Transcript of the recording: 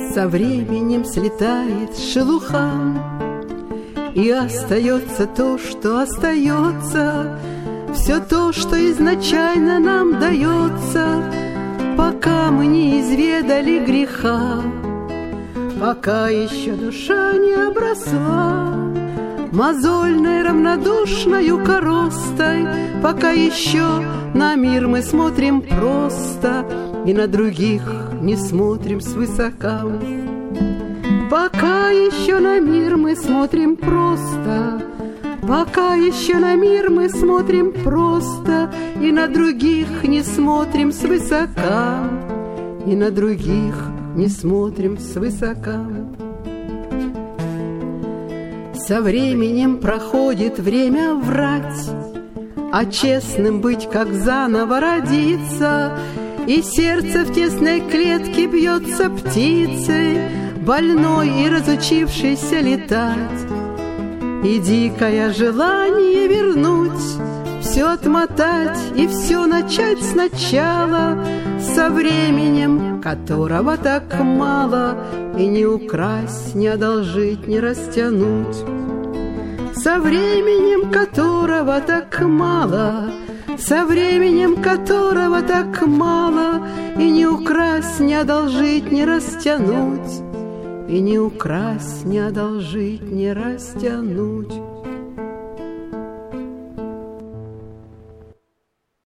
Со временем слетает шелуха, и остается то, что остается, все то, что изначально нам дается, пока мы не изведали греха, пока еще душа не обросла мозольной равнодушною коростой, пока еще на мир мы смотрим просто и на других не смотрим свысока. Пока еще на мир мы смотрим просто, пока еще на мир мы смотрим просто и на других не смотрим свысока, и на других не смотрим свысока. Со временем проходит время врать, а честным быть, как заново родиться, и сердце в тесной клетке бьется птицей, больной и разучившейся летать. И дикое желание вернуть, все отмотать и все начать сначала, со временем которого так мало, и не украсть, не одолжить, не растянуть. Со временем которого так мало, со временем которого так мало, и не украсть, не одолжить, не растянуть, и не украсть, не одолжить, не растянуть.